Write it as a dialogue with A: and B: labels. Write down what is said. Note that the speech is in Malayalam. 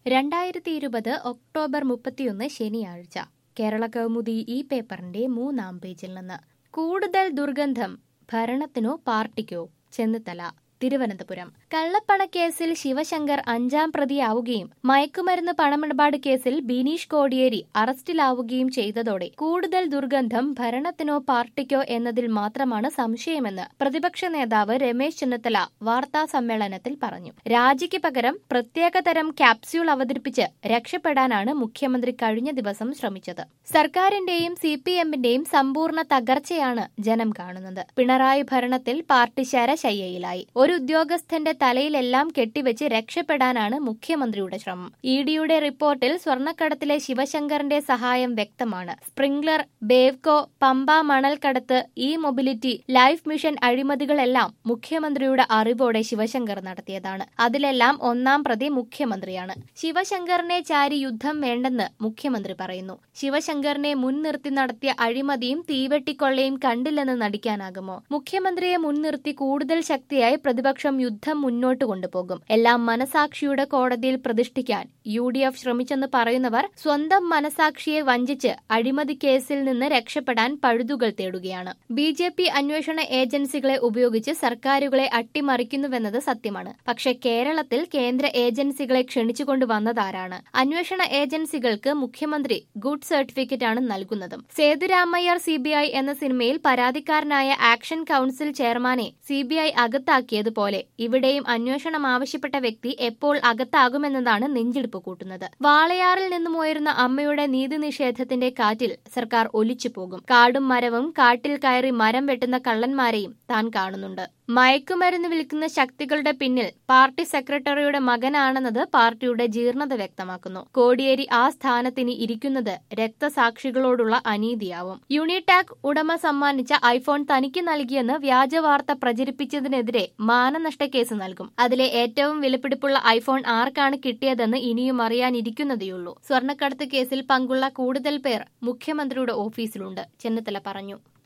A: 2020 ഒക്ടോബർ 31 ശനിയാഴ്ച കേരള കൗമുദി ഈ പേപ്പറിന്റെ 3-ാം പേജിൽ നിന്ന് കൂടുതൽ ദുർഗന്ധം ഭരണത്തിനോ പാർട്ടിക്കോ ചെന്നിത്തല തിരുവനന്തപുരം കള്ളപ്പണക്കേസിൽ ശിവശങ്കർ 5-ാം പ്രതിയാവുകയും മയക്കുമരുന്ന് പണമിടപാട് കേസിൽ ബിനീഷ് കോടിയേരി അറസ്റ്റിലാവുകയും ചെയ്തതോടെ കൂടുതൽ ദുർഗന്ധം ഭരണത്തിനോ പാർട്ടിക്കോ എന്നതിൽ മാത്രമാണ് സംശയമെന്ന് പ്രതിപക്ഷ നേതാവ് രമേശ് ചെന്നിത്തല വാർത്താ സമ്മേളനത്തിൽ പറഞ്ഞു. രാജിക്ക് പകരം പ്രത്യേകതരം ക്യാപ്സ്യൂൾ അവതരിപ്പിച്ച് രക്ഷപ്പെടാനാണ് മുഖ്യമന്ത്രി കഴിഞ്ഞ ദിവസം ശ്രമിച്ചത്. സർക്കാരിന്റെയും CPM-ന്റെയും സമ്പൂർണ്ണ തകർച്ചയാണ് ജനം കാണുന്നത്. പിണറായി ഭരണത്തിൽ പാർട്ടി ശരശയ്യയിലായി. ഒരു ഉദ്യോഗസ്ഥന്റെ തലയിലെല്ലാം കെട്ടിവെച്ച് രക്ഷപ്പെടാനാണ് മുഖ്യമന്ത്രിയുടെ ശ്രമം. ED-യുടെ റിപ്പോർട്ടിൽ സ്വർണ്ണക്കടത്തിലെ ശിവശങ്കറിന്റെ സഹായം വ്യക്തമാണ്. സ്പ്രിംഗ്ലർ, ബേവ്കോ, പമ്പ മണൽക്കടത്ത്, മൊബിലിറ്റി, ലൈഫ് മിഷൻ അഴിമതികളെല്ലാം മുഖ്യമന്ത്രിയുടെ അറിവോടെ ശിവശങ്കർ നടത്തിയതാണ്. അതിലെല്ലാം 1-ാം പ്രതി മുഖ്യമന്ത്രിയാണ്. ശിവശങ്കറിനെ ചാരി യുദ്ധം വേണ്ടെന്ന് മുഖ്യമന്ത്രി പറയുന്നു. ശിവശങ്കറിനെ മുൻനിർത്തി നടത്തിയ അഴിമതിയും തീവെട്ടിക്കൊള്ളയും കണ്ടില്ലെന്ന് നടിക്കാനാകുമോ? മുഖ്യമന്ത്രിയെ മുൻനിർത്തി കൂടുതൽ ശക്തിയായി പ്രതിപക്ഷം യുദ്ധം മുന്നോട്ട് കൊണ്ടുപോകും. എല്ലാം മനസാക്ഷിയുടെ കോടതിയിൽ പ്രതിഷ്ഠിക്കാൻ UDF ശ്രമിച്ചെന്ന് പറയുന്നവർ സ്വന്തം മനസാക്ഷിയെ വഞ്ചിച്ച് അഴിമതി കേസിൽ നിന്ന് രക്ഷപ്പെടാൻ പഴുതുകൾ തേടുകയാണ്. BJP അന്വേഷണ ഏജൻസികളെ ഉപയോഗിച്ച് സർക്കാരുകളെ അട്ടിമറിക്കുന്നുവെന്നത് സത്യമാണ്. പക്ഷേ കേരളത്തിൽ കേന്ദ്ര ഏജൻസികളെ ക്ഷണിച്ചുകൊണ്ടുവന്നതാരാണ്? അന്വേഷണ ഏജൻസികൾക്ക് മുഖ്യമന്ത്രി ഗുഡ് സർട്ടിഫിക്കറ്റ് ആണ് നൽകുന്നതും. സേതുരാമയ്യർ CBI എന്ന സിനിമയിൽ പരാതിക്കാരനായ ആക്ഷൻ കൌൺസിൽ ചെയർമാനെ CBI അകത്താക്കിയതുപോലെ ഇവിടെയും അന്വേഷണം ആവശ്യപ്പെട്ട വ്യക്തി എപ്പോൾ അകത്താകുമെന്നതാണ് നെഞ്ചിടിപ്പ് കൂട്ടുന്നത്. വാളയാറിൽ നിന്നും ഉയരുന്ന അമ്മയുടെ നീതി നിഷേധത്തിന്റെ കാറ്റിൽ സർക്കാർ ഒലിച്ചുപോകും. കാടും മരവും കാട്ടിൽ കയറി മരം വെട്ടുന്ന കള്ളന്മാരെയും താൻ കാണുന്നുണ്ട്. മയക്കുമരുന്ന് വിൽക്കുന്ന ശക്തികളുടെ പിന്നിൽ പാർട്ടി സെക്രട്ടറിയുടെ മകനാണെന്നത് പാർട്ടിയുടെ ജീർണത വ്യക്തമാക്കുന്നു. കോടിയേരി ആ സ്ഥാനത്തിന് ഇരിക്കുന്നത് രക്തസാക്ഷികളോടുള്ള അനീതിയാവും. യൂണിടാക് ഉടമ സമ്മാനിച്ച ഐഫോൺ തനിക്ക് നൽകിയെന്ന് വ്യാജവാർത്ത പ്രചരിപ്പിച്ചതിനെതിരെ മാനനഷ്ട കേസ് നൽകും. അതിലെ ഏറ്റവും വിലപിടിപ്പുള്ള ഐഫോൺ ആർക്കാണ് കിട്ടിയതെന്ന് ഇനിയും അറിയാനിരിക്കുന്നതേയുള്ളൂ. സ്വർണ്ണക്കടത്ത് കേസിൽ പങ്കുള്ള കൂടുതൽ പേർ മുഖ്യമന്ത്രിയുടെ ഓഫീസിലുണ്ട്, ചെന്നിത്തല പറഞ്ഞു.